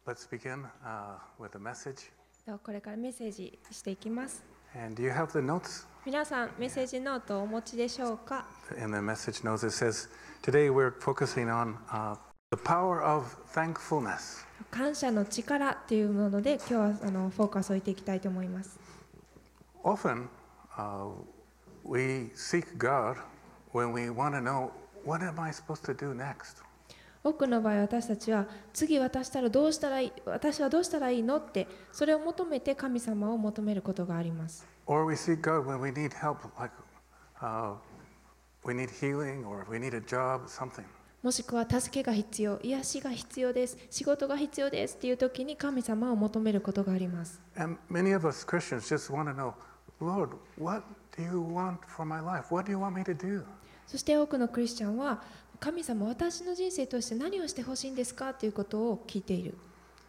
Let's begin with a message. これからメッセージしていきます。 And do you have the notes? 皆さんメッセージノートをお持ちでしょうか。 In the message notes it says, today we're focusing on the power of thankfulness. 感謝の力というもので今日はフォーカスを置いていきたいと思います。 Often we seek God when we want to know, what am I supposed to do next? 多くの場合私たちは次私はどうしたらいいのってそれを求めて神様を求めることがあります。 Or we seek God when we need help, like we need healing or we need a job, something. もしくは助けが必要、癒しが必要です、仕事が必要ですっていう時に神様を求めることがあります。 And many of us Christians just want to know, Lord, what do you want for my life? What do you want me to do? そして多くのクリスチャンは神様、私の人生として何をしてほしいんですかということを聞いている。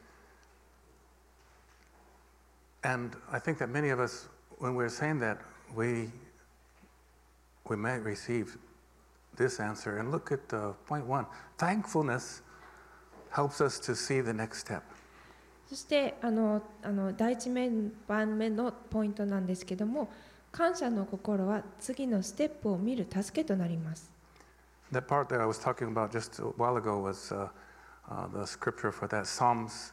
And I think that many of us, when we're saying that, we might receive this answer. And look at point 1. Thankfulness helps us to see the next step. そして第一番目のポイントなんですけども、感謝の心は次のステップを見る助けとなります。 That part that I was talking about just a while ago was the scripture for that, Psalms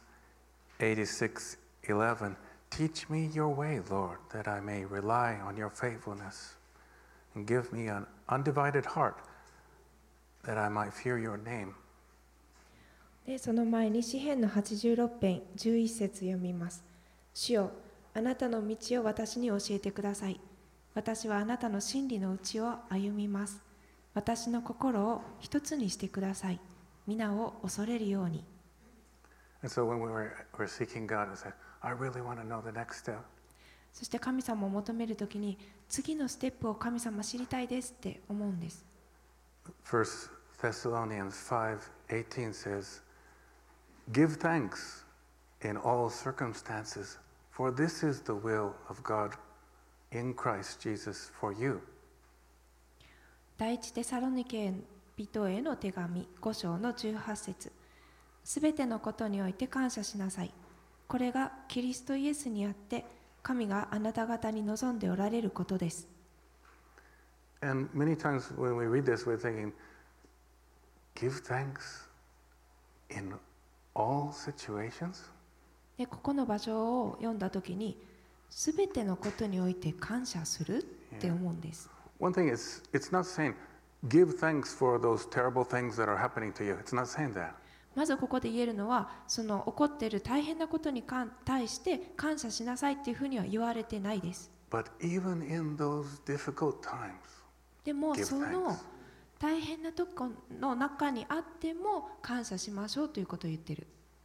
86:11. Teach me your way, Lord, that I may rely on your faithfulness, and give me an undivided heart, that I might fear your name. でその前に詩編の86編11節読みます。主よ、あなたの道を私に教えてください。私はあなたの真理のうちを歩みます。私の心を一つにしてください。皆を恐れるように。 And so when we're seeking God, we say, I really want to know the next step. そして神様を求めるときに次のステップを神様知りたいですって思うんです。 1 Thessalonians 5:18 says, Give thanks in all circumstances, for this is the will of God in Christ Jesus for you. 第一テサロニケ人への手紙5章の18節。すべてのことにおいて感謝しなさい。これがキリストイエスにあって神があなた方に望んでおられることです。 And many times when we read this, we're thinking, give thanks in all situations? でここの場所を読んだときにすべてのことにおいて感謝するって思うんです。 One thing is, it's not saying, give thanks for those terrible things that are happening to you. It's not saying that. まずここで言えるのはその起こっている大変なことに対して感謝しなさいっていうふうには言われてないです。 But even in those difficult times, でも give その thanks. 大変なとこの中にあっても感謝しましょうということを言ってる。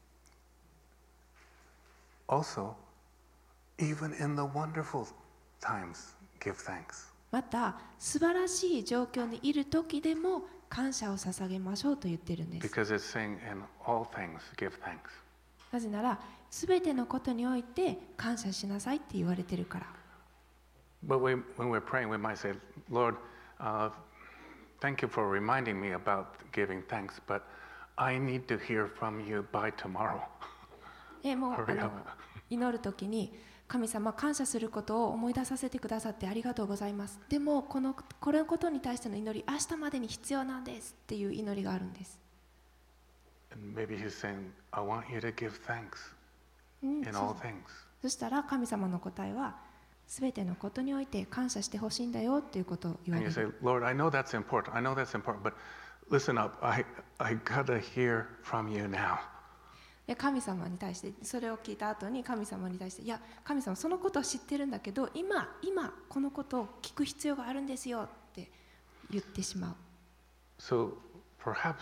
Also, even in the wonderful times, give thanks. また素晴らしい状況にいる時でも感謝を捧げましょうと言ってるんです。 Because it's saying in all things, give thanks. なぜならすべてのことにおいて感謝しなさいって言われてるから。 But when we're praying, we might say, Lord, thank you for reminding me about giving thanks, but I need to hear from you by tomorrow. でもう Hurry up. 祈る時に神様感謝することを思い出させてくださってありがとうございます。でもこのことに対しての祈り明日までに必要なんですっていう祈りがあるんです。 And maybe he's saying, I want you to give thanks in all things. そしたら神様の答えはすべてのことにおいて感謝してほしいんだよっていうことを言わ And れ you る。 say, Lord, I know that's important. I know that's important, but listen up. I gotta hear from you now. で神様に対してそれを聞いた後に神様に対していや神様そのことは知ってるんだけど今このことを聞く必要があるんですよって言ってしまう。 So perhaps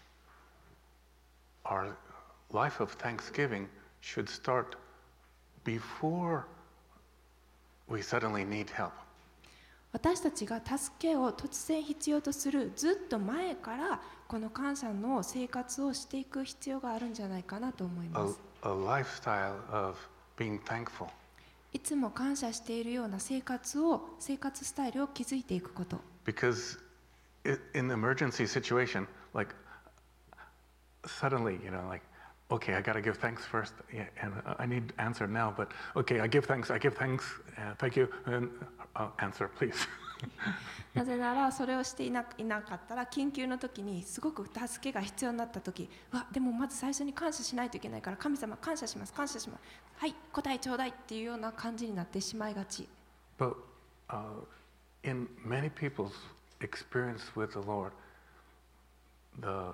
our life of thanksgiving should start before we suddenly need help. 私たちが助けを突然必要とするずっと前からこの感謝の生活をしていく必要があるんじゃないかなと思います。 A lifestyle of being thankful. いつも感謝しているような生活スタイルを築いていくこと。 Because in an emergency situation, like suddenly, like okay, I got to give thanks first, yeah, and I need answer now, but okay, I give thanks, thank you, and answer, please. なぜならそれをしていなかったら緊急の時にすごく助けが必要になった時、でもまず最初に感謝しないといけないから、神様感謝します感謝します、はい答えちょうだいっていうような感じになってしまいがち。 But in many people's experience with the Lord, the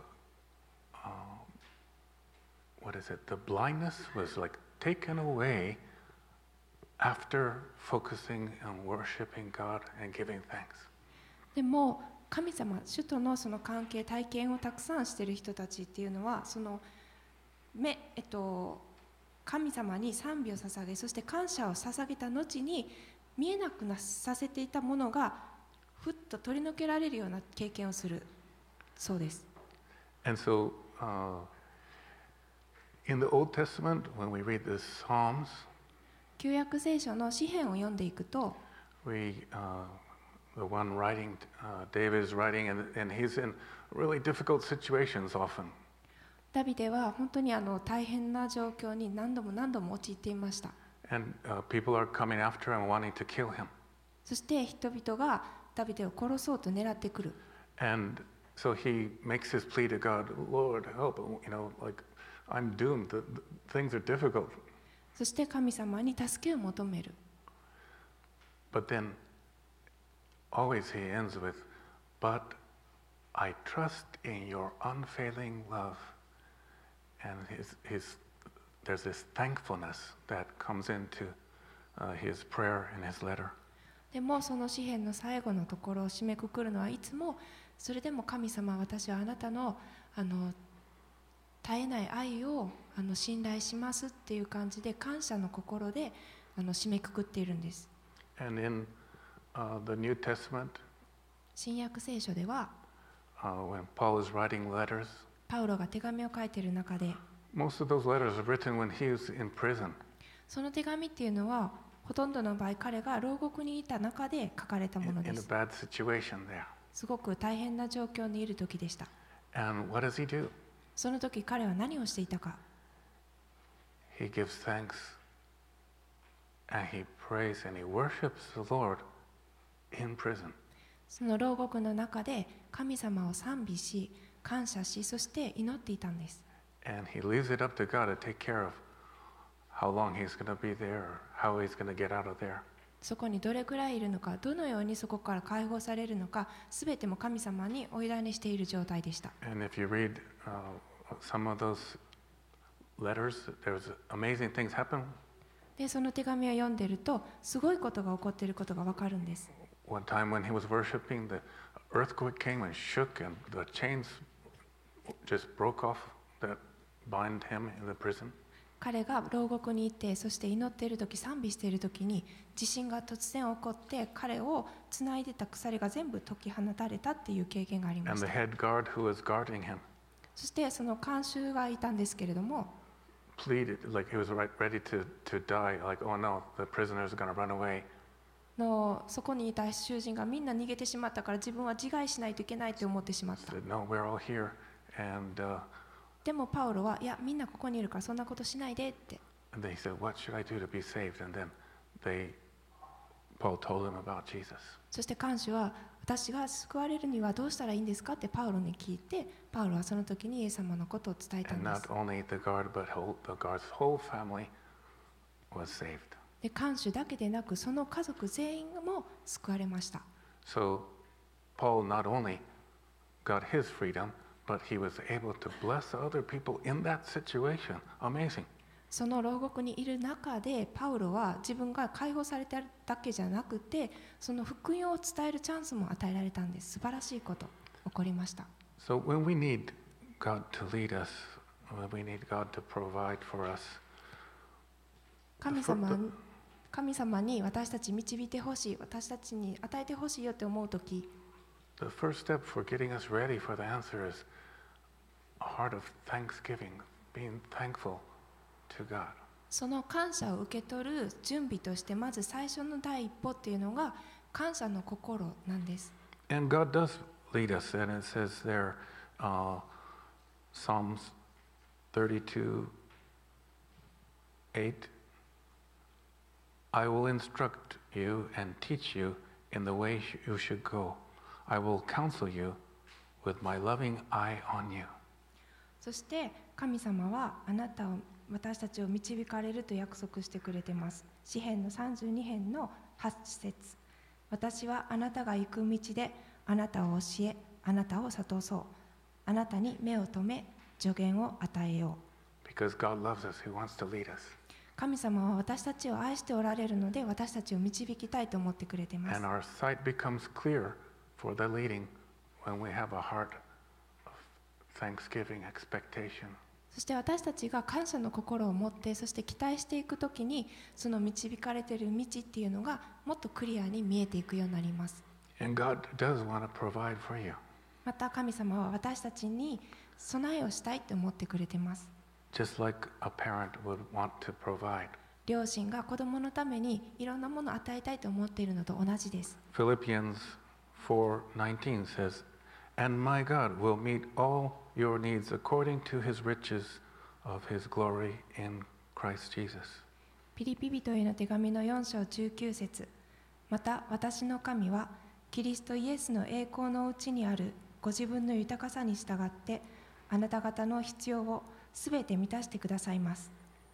what is it? The blindness was like taken away after focusing on worshiping God and giving thanks. でも神様、主とのその関係体験をたくさんしている人たちっていうのはその神様に賛美を捧げ、そして感謝を捧げた後に見えなくさせていたものがふっと取り除けられるような経験をするそうです。 And so in the Old Testament, when we read the Psalms, 旧約聖書の詩篇を読んでいくと、 the one writing, David is writing, and he's in really difficult situations often. ダビデは本当に大変な状況に何度も陥っていました。 And people are coming after him, wanting to kill him. そして人々がダビデを殺そうと狙ってくる。 And so he makes his plea to God, Lord, help, like I'm doomed, things are difficult. そして神様に助けを求める。 But then always he ends with, but I trust in your unfailing love. And there's this thankfulness that comes into his prayer and his letter. でもその詩篇の最後のところを締めくくるのはいつも、それでも神様、私はあなたの絶えない愛を信頼しますっていう感じで感謝の心で締めくくっているんです。 And in the New Testament, 新約聖書では、 when Paul is writing letters, パウロが手紙を書いている中で、 most of those letters are written when he was in prison. その手紙っていうのはほとんどの場合彼が牢獄にいた中で書かれたもの In で a す。 bad situation there. すごく大変な状況にいる時でした。 And what does he do? その時彼は何をしていたか。 He gives thanks and he prays and he worships the Lord in prison. その牢獄の中で神様を賛美し、感謝し、そして祈っていたんです。 And he leaves it up to God to take care of how long he's going to be there or how he's going to get out of there. そこにどれくらいいるのか、どのようにそこから解放されるのか、すべても神様にお委ねしている状態でした。 And if you read some of those letters, there's amazing things happen. で、その手紙を読んでいると、すごいことが起こっていることがわかるんです。 One time when he was worshiping, the earthquake came and shook and the chains just broke off that bind him in the prison. 彼が牢獄にいて、そして祈っている時、賛美している時に地震が突然起こって、彼をつないでた鎖が全部解き放たれたっていう経験がありま And し the た。 head guard who was guarding him そしてその看守がいたんですけれども、 pleaded like he was ready to die, like, oh no, the prisoner is going to run away. そこにいた囚人がみんな逃げてしまったから自分は自害しないといけないと思ってしまっ He た。 said, no, we're all here. And でもパウロは、いや、みんなここにいるからそんなことしないでって。 then he said, what should I do to be saved? And then Paul told him about Jesus. そして看守は、私が救われるにはどうしたらいいんですかってパウロに聞いて、パウロはその時にイエス様のことを伝えたん And です not。only the guard, but the guard's whole family was saved. で、看守だけでなく、その家族全員も救われました。 So Paul not only got his freedom, but he was able to bless other people in that situation. Amazing. その牢獄にいる中で、パウロは自分が解放されただけじゃなくて、その福音を伝えるチャンスも与えられたんです。素晴らしいこと起こりました。 So when we need God to lead us, when we need God to provide for us, 神様に私たち導いてほしい、私たちに与えてほしいよって思うとき、 the first step for getting us ready for the answer is a heart of thanksgiving, being thankful to God. その感謝を受け取る準備として、まず最初の第一歩っていうのが感謝の心なんです。 And God does lead us, and it says there, Psalms 32:8, I will instruct you and teach you in the way you should go. I will counsel you with my loving eye on you. そして神様は私たちを導かれると約束してくれています。詩編の32編の8節。私はあなたが行く道であなたを教え、あなたを諭そう。あなたに目を留め、助言を与えよう。 Because God loves us, He wants to lead us. 神様は私たちを愛しておられるので、私たちを導きたいと思ってくれています。 And our sight becomes clear for the leading when we have a heart of thanksgiving, expectation. そして私たちが感謝の心を持って、そして期待していくときに、その導かれている道っていうのがもっとクリアに見えていくようになります。 And God does want to provide for you. また神様は私たちに備えをしたいと思ってくれています。 Just like a parent would want to provide. 両親が子供のためにいろんなものを与えたいと思っているのと同じです。 Philippians 4:19 says, And my God will meet all your needs according to his riches of his glory in Christ Jesus. ピリピ人への手紙の4章19節。また私の神はキリストイエスの栄光のうちにあるご自分の豊かさに従ってあなた方の必要をすべて満たしてくださいます。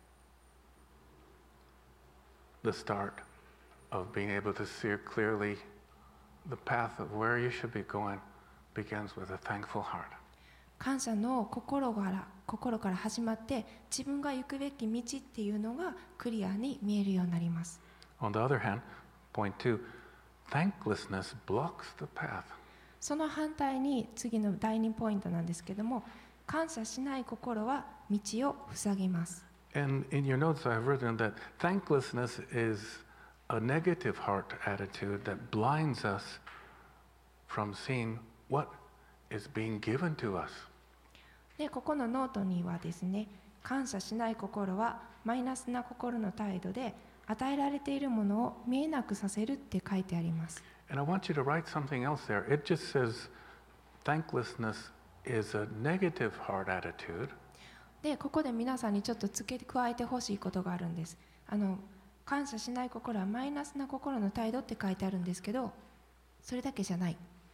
The start of being able to see clearly the path of where you should be going begins with a thankful heart. 感謝の心から始まって自分が行くべき道っていうのがクリアに見えるようになります。 On the other hand, point 2, thanklessness blocks the path. その反対に次の第2ポイントなんですけども、感謝しない心は道を塞ぎます。 And in your notes I've written that thanklessness is a negative heart attitude that blinds us from seeing what is being given to us. で、ここのノートにはですね、感謝しない心はマイナスな心の態度で与えられているものを見えなくさせるって書いてあります。 And I want you to write something else there. It just says thanklessness is a negative heart attitude. で、ここで皆さんにちょっと付け加えてほしいことがあるんです。感謝しない心はマイナスな心の態度って書いてあるんですけど、それだけじゃない。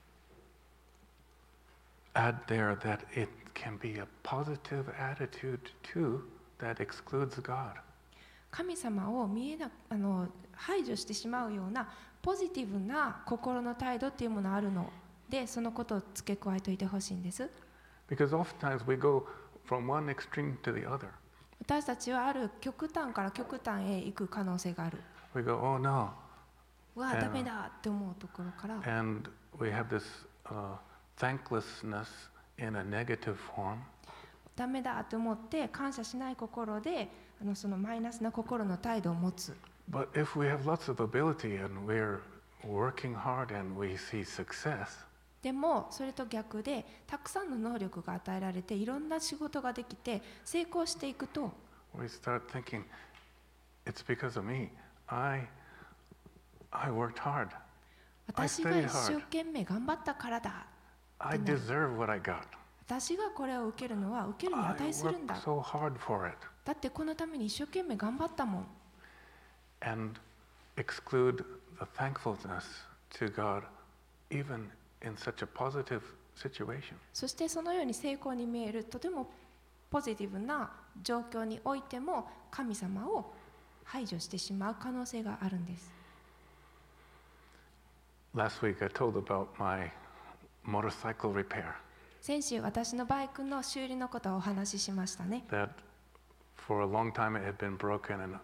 Add there that it can be a positive attitude too that excludes God. 神様を排除してしまうようなポジティブな心の態度っていうものがあるので、そのことを付け加えておいてほしいんです。 Because oftentimes we go from one extreme to the other. 私たちはある極端から極端へ行く可能性がある。 We go, oh no. うわ、ダメだって思うところから。 And we have this thanklessness in a negative form. ダメだと思って感謝しない心でそのマイナスな心の態度を持つ。 But if we have lots of ability and we're working hard and we see success, でもそれと逆でたくさんの能力が与えられていろんな仕事ができて成功していくと we start thinking, it's because of me. I worked hard. 私が一生懸命頑張ったからだ。 I deserve what I got. 私がこれを受けるのは受けるに I 値するんだ。 worked so hard for it. だってこのために一生懸命頑張ったもん。 And exclude the thankfulness to God even in such a positive situation. そしてそのように成功に見えるとてもポジティブな状況においても神様を排除してしまう可能性があるんです。 Last week I told about my motorcycle repair. 先週私のバイクの修理のことをお話ししましたね。 That for a long time it had been broken and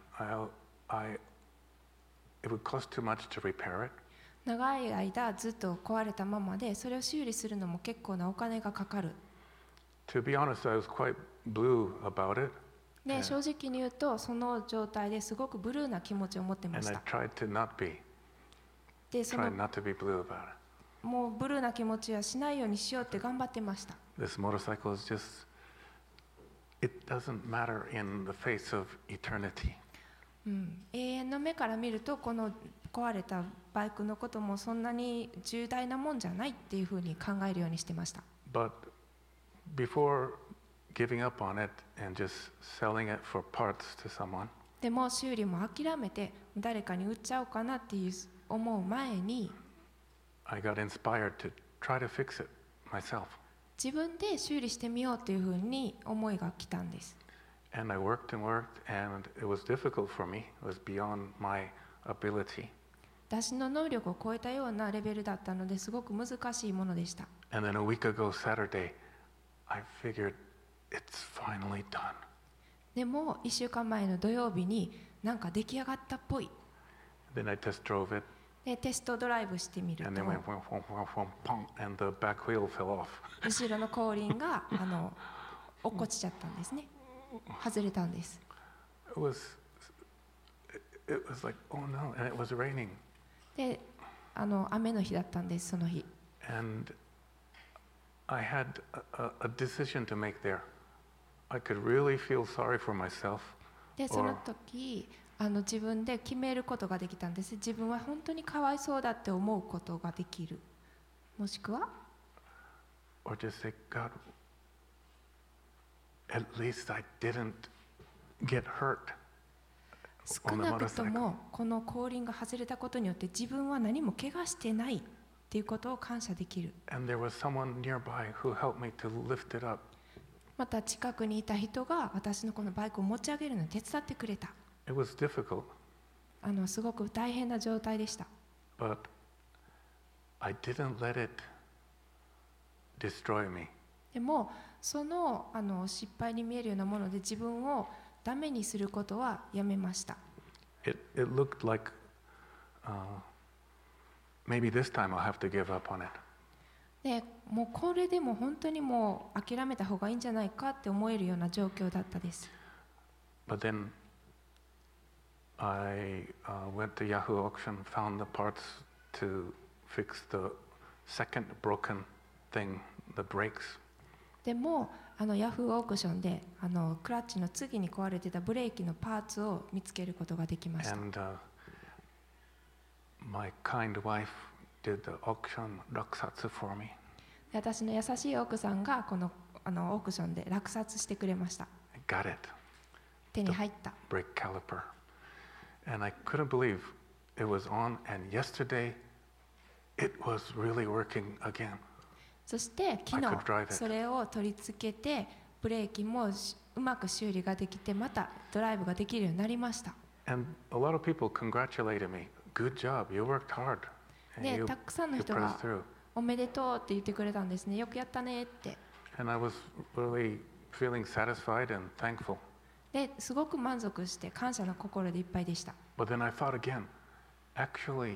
it would cost too much to repair it. 長い間ずっと壊れたままでそれを修理するのも結構なお金がかかる。 To be honest, I was quite blue about it. で、正直に言うとその状態ですごくブルーな気持ちを持ってまし And I た。 tried to not be, で、その tried not to be blue about it. もうブルーな気持ちはしないようにしようって頑張ってました。 This motorcycle is just, it doesn't matter in the face of eternity. 永遠の目から見るとこの壊れたバイクのこともそんなに重大なもんじゃないっていうふうに考えるようにしてました。 But before giving up on it and just selling it for parts to someone. でも修理も諦めて誰かに売っちゃおうかなっていう思う前に I got inspired to try to fix it myself. 自分で修理してみようっていうふうに思いが来たんです。 And I worked and worked, and it was difficult for me. It was beyond my ability. 私の能力を超えたようなレベルだったのですごく難しいものでした。 And then a week ago, Saturday, I figured it's finally done. でも1週間前の土曜日になんか出来上がったっぽい。 Then I test drove it, でテストドライブしてみる and then と went pong, and the back wheel fell off. 後ろの後輪が落っこちちゃったんですね。外れたんです。 It was like, oh no, and it was raining. で雨の日だったんです、その日。 And I had a decision to make there. I could really feel sorry for myself. でその時自分で決めることができたんです。自分は本当にかわいそうだって思うことができる。もしくは Or just say, God, at least I didn't get hurt 少なくともこの後輪が外れたことによって自分は何も怪我してないっていうことを感謝できる。 And there was someone nearby who helped me to lift it up. また近くにいた人が私のこのバイクを持ち上げるのに手伝ってくれた。 It was difficult, すごく大変な状態でした。 but I didn't let it destroy me. でもその失敗に見えるようなもので自分をダメにすることはやめました。 It looked like maybe this time I'll have to give up on it. でもうこれでも本当にもう諦めた方がいいんじゃないかって思えるような状況だったです。 But then I went to Yahoo Auction, found the parts to fix the second broken thing, the brakes. でもヤフーオークションでクラッチの次に壊れてたブレーキのパーツを見つけることができました。 And my kind wife did the auction rakusatsu for me. で私の優しい奥さんがこのオークションで落札してくれました。 I got it, 手に入った。 brake caliper. And I couldn't believe it was on, and yesterday it was really working again. そして昨 I could drive 日 it. それを取り付けてブレーキもうまく修理ができてまたドライブができるようになりました。 And a lot of people congratulated me. Good job, you worked hard. And で you たくさんの pressed 人が through. おめでとうって言ってくれたんですね。よくやったねって。 And I was really feeling satisfied and thankful. ですごく満足して感謝の心でいっぱいでした。 But then I thought again, actually,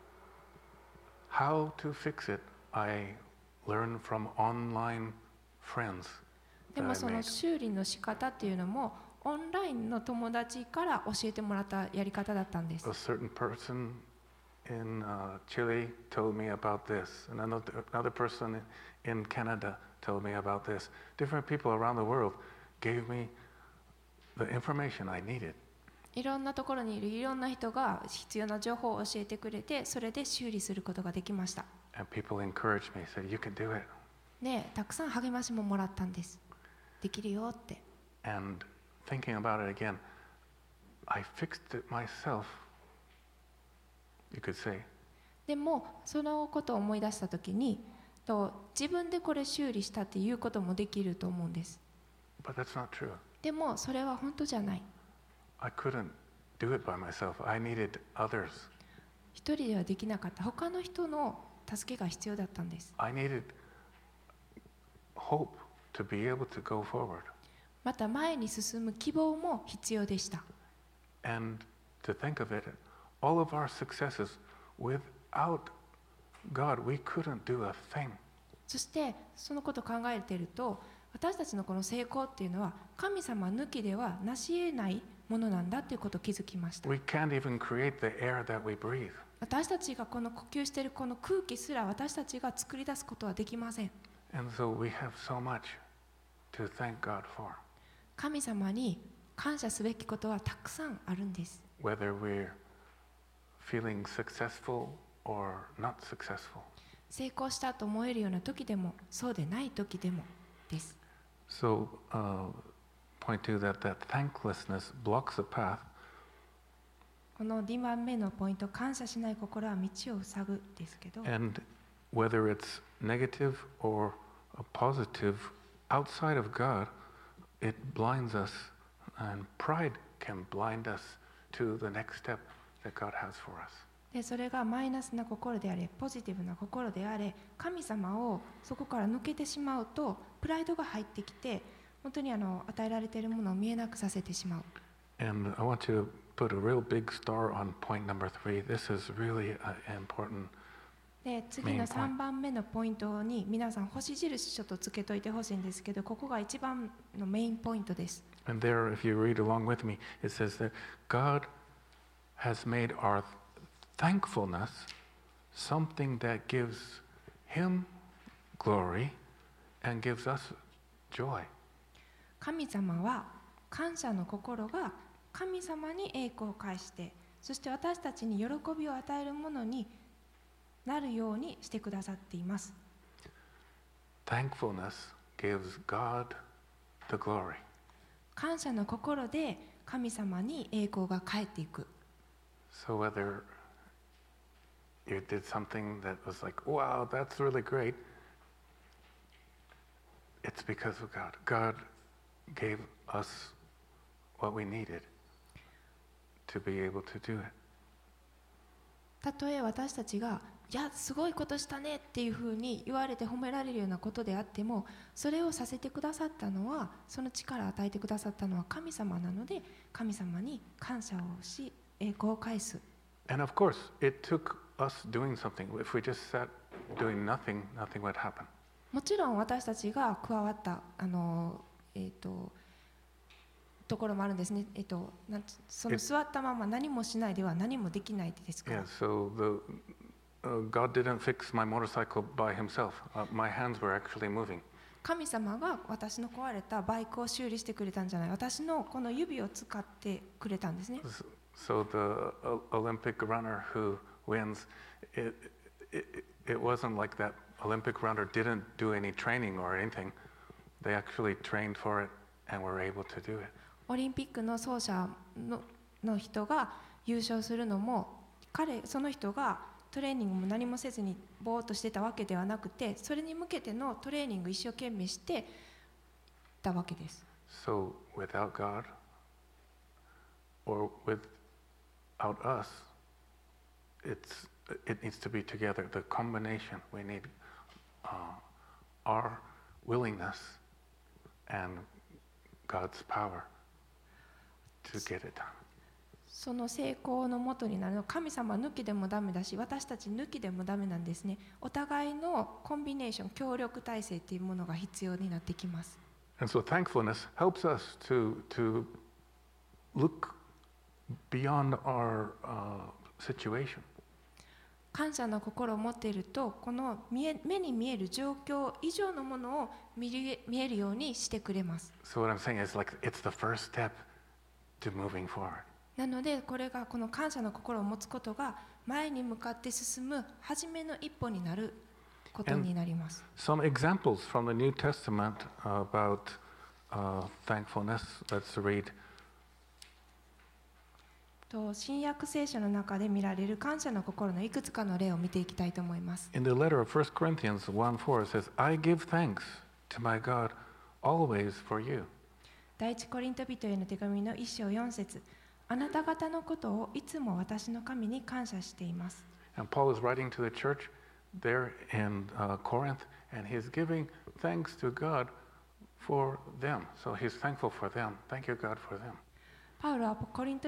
how to fix it, I learned from online friends で that も I その made. 修理の仕方っていうのもオンラインの友達から教えてもらったやり方だったんです。 A certain person in Chile told me about this, and another person in Canada told me about this. Different people around the world gave me the information I needed. いろんなところにいるいろんな人が必要な情報を教えてくれて、それで修理することができました。 And people encouraged me, said, you can do it. で、たくさん励ましももらったんです。できるよって。 And thinking about it again, I fixed it myself, you could say. でもそのことを思い出したときに、自分でこれ修理したっていうこともできると思うんです。 But that's not true. でもそれは本当じゃない。 I couldn't do it by myself. I needed others. 一人ではできなかった。他の人の助けが必要だったんです。 I needed hope to be able to go forward. また前に進む希望も必要でした。 And to think of it, all of our successes, without God, we couldn't do a thing. そしてそのことを考えていると、私たちのこの成功っていうのは神様抜きでは成し得ないものなんだということを気づきました。 We can't even create the air that we breathe. 私たちがこの呼吸しているこの空気すら私たちが作り出すことはできません。 And so we have so much to thank God for. 神様に感謝すべきことはたくさんあるんです。 Whether we're feeling successful or not successful. 成功したと思えるような時でもそうでない時でもです。 So, point two, that thanklessness blocks the path, この2番目のポイント、感謝しない心は道を塞ぐですけど、 and whether it's negative or a positive outside of God, it blinds us, and pride can blind us to the next step that God has for us. でそれがマイナスな心であれ、ポジティブな心であれ、神様をそこから抜けてしまうと、プライドが入ってきて、本当に与えられているものを見えなくさせてしまう。 And I want you to put a real big star on point number 3. This is really important. で次の3番目のポイントに皆さん星印ちょっとつけといてほしいんですけど、ここが一番のメインポイントです。 And there, if you read along with me, it says that God has made our thankfulness something that gives Him glory and gives us joy. 神様は感謝の心が神様に栄光を返して、そして私たちに喜びを与えるものになるようにしてくださっています。 Thankfulness gives God the glory. 感謝の心で神様に栄光が返っていく。 So whether you did something that was like, wow, that's really great, it's because of God. God gave us what we needed to be able to do it. たとえ私たちがいやすごいことしたねっていうふうに言われて褒められるようなことであっても、それをさせてくださったのは、その力を与えてくださったのは神様なので、神様に感謝をし栄光を返す。 And of course, it took us doing something. If we just sat doing nothing, nothing would happen. もちろん私たちが加わったところもあるんですね。その座ったまま何もしないでは何もできないですから。 Yeah, so God didn't fix my motorcycle by himself. My hands were actually moving. 神様が私の壊れたバイクを修理してくれたんじゃない。私のこの指を使ってくれたんですね。 So the Olympic runner who wins, it wasn't like that Olympic runner didn't do any training or anything. They actually trained for it and were able to do it. オリンピックの走者の人が優勝するのも、その人がトレーニングも何もせずにぼーっとしてたわけではなくて、それに向けてのトレーニング一生懸命してたわけです。 So without God or without us, it needs to be together. The combination, we need our willingness and God's power to get it done. その成功のもとになるのは、神様抜きでもダメだし、私たち抜きでもダメなんですね。お互いのコンビネーション、協力体制というものが必要になってきます。 And so thankfulness helps us to look beyond our situation. 感謝の心を持っていると、この目に見える状況以上のものを見えるようにしてくれます。 So what I'm saying is like it's the first step to moving forward. なのでこれがこの感謝の心を持つことが前に向かって進む初めの一歩になることになります。 Some examples from the New Testament about thankfulness. Let's read. 新約聖書の中で見られる感謝の心のいくつかの例を見ていきたいと思います。 In the letter of 1 Corinthians 1:4 it says, I give thanks to my God always for you. 第一コリント人への手紙の1章4節、あなた方のことをいつも私の神に感謝しています。 And Paul is writing to the church there in Corinth, and he's giving thanks to God for them. So he's thankful for them. Thank you, God, for them. パウロはコリント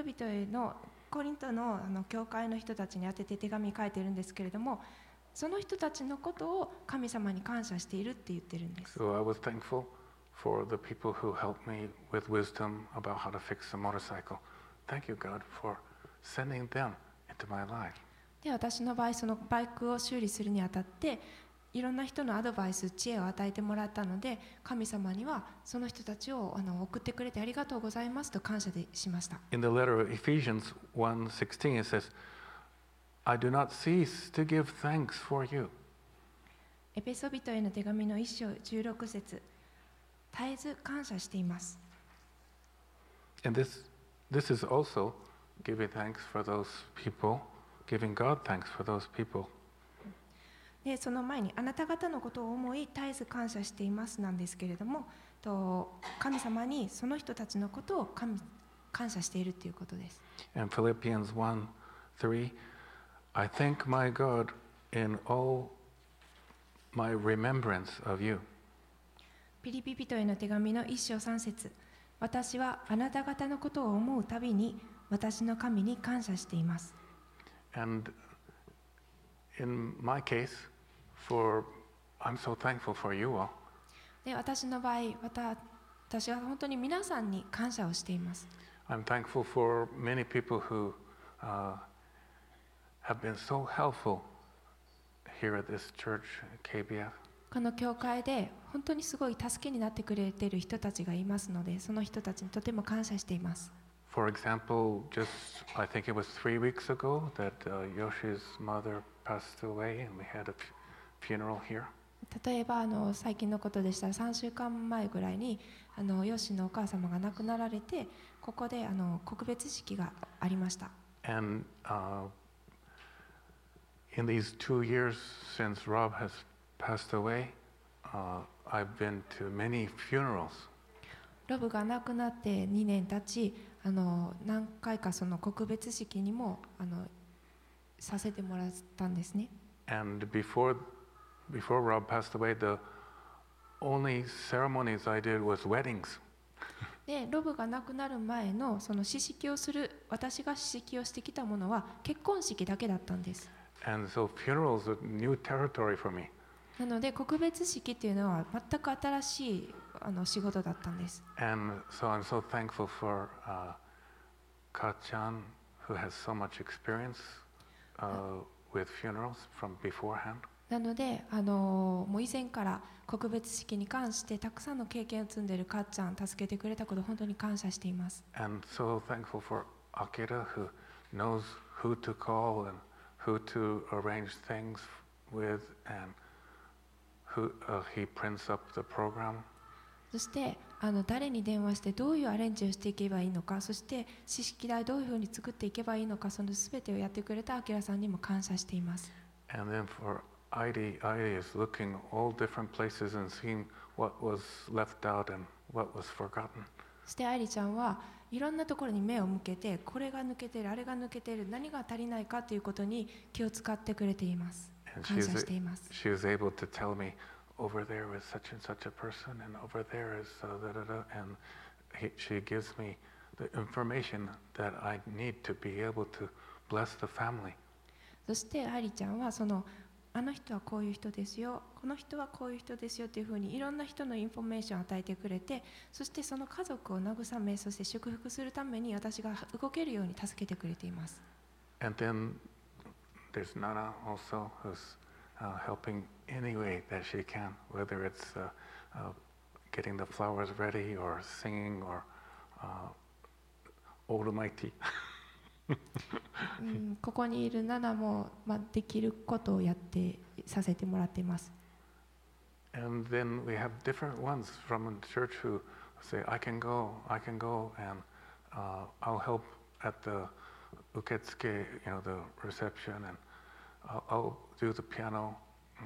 の教会の人たちに宛てて手紙書いてるんですけれども、その人たちのことを神様に感謝しているって言ってるんです。 So I was thankful for the people who helped me with wisdom about how to fix a motorcycle. Thank you, God, for sending them into my life. で、私の場合、そのバイクを修理するにあたって、いろんな人のアドバイス、知恵を与えてもらったので、神様にはその人たちを送ってくれてありがとうございますと感謝しました。 In the letter of Ephesians 1:16 it says, I do not cease to give thanks for you. エペソビトへの手紙の1章16節、 絶えず感謝しています。 And this is also giving thanks for those people, giving God thanks for those people. でその前にあなた方のことを思い絶えず感謝していますなんですけれども、神様にその人たちのことを感謝しているということです。 And Philippians 1:3, I thank my God in all my remembrance of you. ピリピ人への手紙の1章3節、私はあなた方のことを思うたびに私の神に感謝しています。 And in my case, I'm so thankful for you all. で私の場合、私は本当に皆さんに感謝をしています。 I'm thankful for many people who have been so helpful here at this church, KBF. この教会で本当にすごい助けになってくれている人たちがいますので、その人たちにとても感謝しています。 For example, I think it was 3 weeks ago that Yoshi's mother passed away and we had a funeral here. 例えば最近のことでしたら3週間前ぐらいにヨシのお母様が亡くなられて、ここで告別式がありました。 And in these 2 years since Rob has passed away, I've been to many funerals. ロブが亡くなって2年経ち、何回かその告別式にもさせてもらったんですね。 And before Rob passed away, the only ceremonies I did was weddings. でロブが亡くなる前のその私が詩式をしてきたものは結婚式だけだったんです。 And so funerals are new territory for me. なので告別式っていうのは全く新しい仕事だったんです。 And so I'm so thankful for Ka-chan, who has so much experience with funerals from beforehand. なのでもう以前から告別式に関してたくさんの経験を積んでいるかっちゃん、助けてくれたことを本当に感謝しています。 And so thankful for Akira, who knows who to call and who to arrange things with, and he prints up the program. そして誰に電話してどういうアレンジをしていけばいいのか、そして詩式台どういうふうに作っていけばいいのか、その全てをやってくれた明さんにも感謝しています。 And then for Heidi is looking all different places and seeing what was left out and what was forgotten. そして愛理ちゃんはいろんなところに目を向けて、これが抜けてる、あれが抜けてる、何が足りないかということに気を使ってくれています。感謝しています。 She was able to tell me, over there is such and such a person, and over there is da da da, and she gives me the information that I need to be able to bless the family. そして愛理ちゃんはあの人はこういう人ですよ、この人はこういう人ですよというふうにいろんな人のインフォメーションを与えてくれて、そしてその家族を慰め、そして祝福するために私が動けるように助けてくれています。 And then there's Nana also who's helping any way that she can, whether it's getting the flowers ready or singing or Almighty. ここにいるナナも、できることをさせてもらっています。 And then we have different ones from the church who say, I can go, and I'll help at the uketsuke, the reception, and I'll do the piano.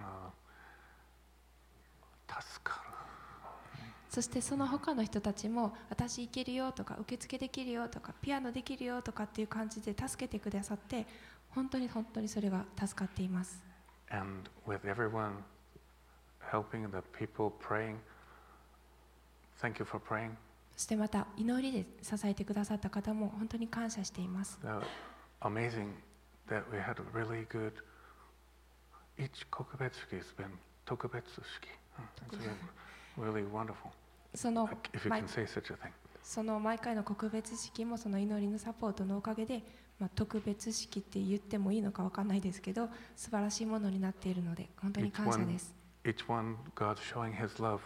助かる。 そしてその他の人たちも、私行けるよとか、受付できるよとか、ピアノできるよとかっていう感じで助けてくださって、本当に本当にそれが助かっています。 And with everyone helping the people praying, thank you for praying. そしてまた祈りで支えてくださった方も本当に感謝しています。 Amazing that we had a really good. Each 告別式 has been 特別式. It's really wonderful. If you can say such a thing. その毎回の告別式もその祈りのサポートのおかげで、特別式って言ってもいいのか分かんないですけど、素晴らしいものになっているので本当に感謝です。 Each one God showing His love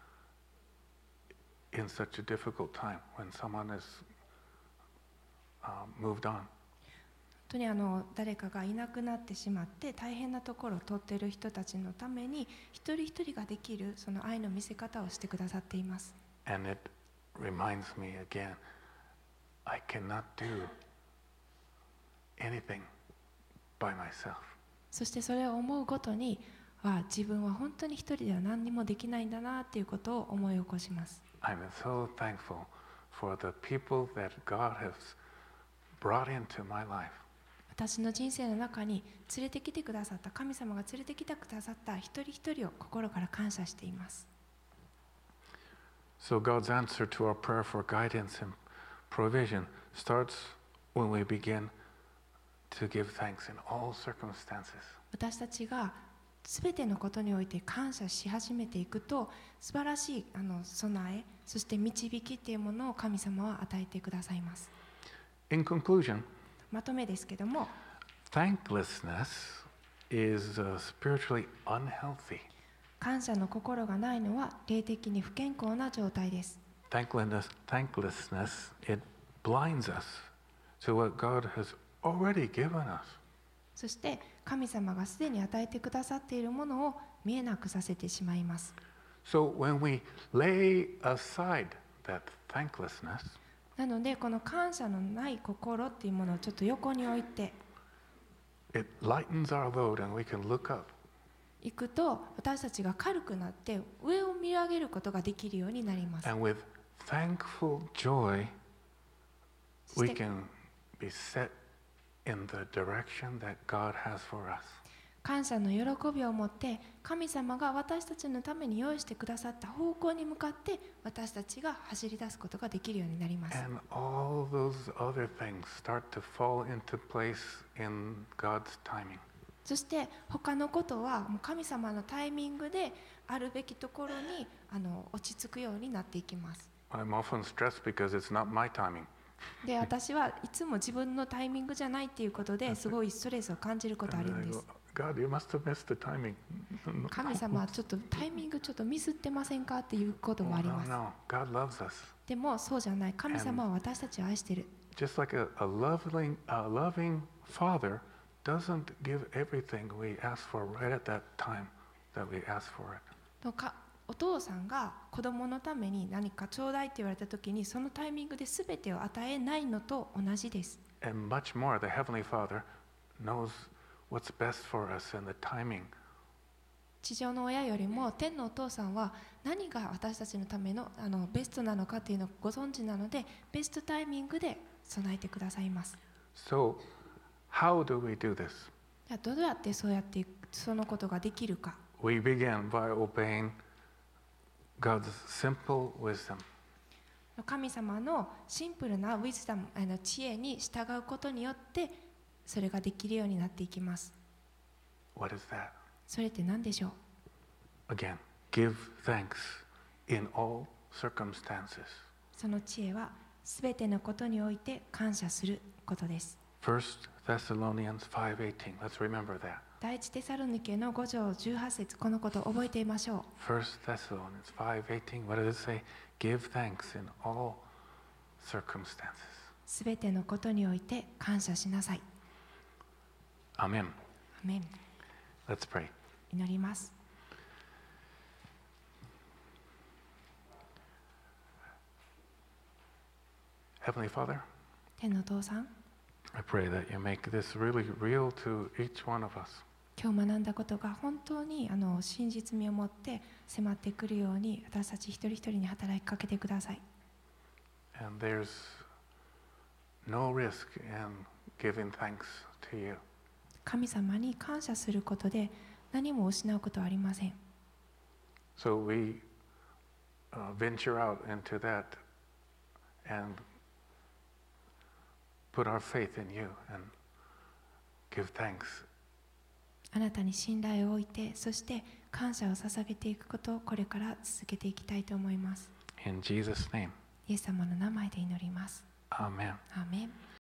in such a difficult time when someone is moved on. 当に誰かがいなくなってしまって大変なところを通っている人たちのために一人一人ができるその愛の見せ方をしてくださっています。 And it reminds me again, I cannot do anything by myself. そしてそれを思うごとに、自分は本当に一人では何にもできないんだなということを思い起こします。 I'm so thankful for the people that God has brought into my life. 私の人生の中に連れてきてくださった、神様が連れてきてくださった一人一人を心から感謝しています。 So God's answer to our prayer for guidance and provision starts when we begin to give thanks in all circumstances. 私たちがすべてのことにおいて感謝し始めていくと、素晴らしい備え、そして導きというものを神様は与えてくださいます。 In conclusion, まとめですけども、 thanklessness is spiritually unhealthy. 感謝の心がないのは霊的に不健康な状態です。 Thanklessness, it blinds us to what God has already given us. そして神様がすでに与えてくださっているものを見えなくさせてしまいます。 So when we lay aside that thanklessness, なのでこの感謝のない心っていうものをちょっと横に置いて it lightens our load and we can look up. いくと、私たちが軽くなって上を見上げることができるようになります。 And with thankful joy, そ we して can be set in the direction that God has for us. 感謝の喜びを持って神様が私たちのために用意してくださった方向に向かって私たちが走り出すことができるようになります。 And all those other things start to fall into place in God's timing. そして他のことはもう神様のタイミングであるべきところに落ち着くようになっていきます。 I'm often stressed because it's not my timing. で、私はいつも自分のタイミングじゃないっていうことですごいストレスを感じることあるん And I で go, す。 God, you must have missed the timing. 神様はちょっとタイミングちょっとミスってませんかっていうこと Oh, もあり no, ます。 no. God loves us. でもそうじゃない。神様は私たちを愛している。 Just like a loving father doesn't give everything we ask for right at that time that we ask for it. お父さんが子供のために何かちょうだいって言われたときにそのタイミングで全てを与えないのと同じです。 And much more, the Heavenly Father knows what's best for us and the timing. 地上の親よりも天のお父さんは何が私たちのためのベストなのかというのをご存知なので、ベストタイミングで備えてくださいます。 So, how do we do this? じゃあどうやってそうやってそのことができるか。 We begin by obeying God's simple wisdom. 神様のシンプルなウィズダム、知恵に従うことによってそれができるようになっていきます。 What is that? それって何でしょう？ Again, give thanks in all circumstances. その知恵はすべてのことにおいて感謝することです。 1 Thessalonians 5:18. Let's remember that. 第一テサロニケの5章18節、このことを覚えていましょう。 1 Thessalonians 5:18. What does it say? Give thanks in all circumstances. すべてのことにおいて感謝しなさい。 Amen. アメン。 Let's pray. 祈ります。 Heavenly Father, 天のお父さん、 I pray that you make this really real to each one of us. 今日学んだことが本当に真実味を持って迫ってくるように私たち一人一人に働きかけてください。 And there's no risk in giving thanks to you. 神様に感謝することで何も失うことはありません。 So we venture out into that and put our faith in you and give thanks. あなたに信頼を置いて、そして感謝を捧げていくことをこれから続けていきたいと思います。 In Jesus' name, イエス様の名前で祈ります。 amen. アーメン。